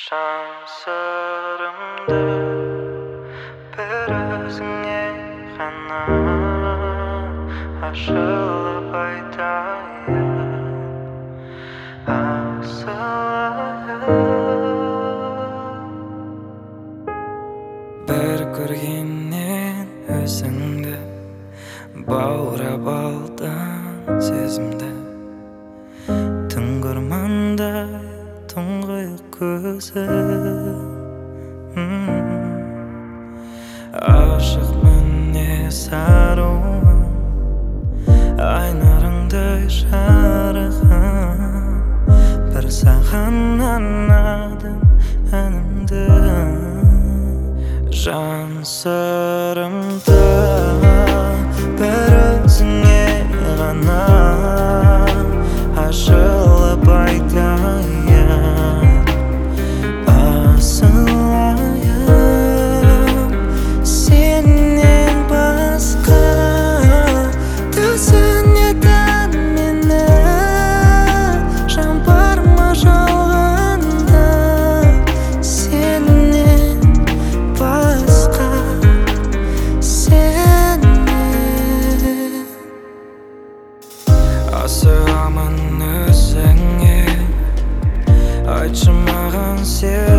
Жан сырымды бір өзіңе ғана ашылып айтайын, асылайын. Бір көргеннен өзіңді баурап алдым сезімді, түн құрмандай тұңғиық көзім. Ашық мінез аруым, ай нұрыңдай жарығым, бір саған арнадым әнімді. Жан сырымды бір өзіңе ғана ашылып айтайын, асылайын. Сенен басқа түсінетін мені жан бар ма жалғанда? Сенен басқа, сенен асығамын өзіңе, айтшы маған сен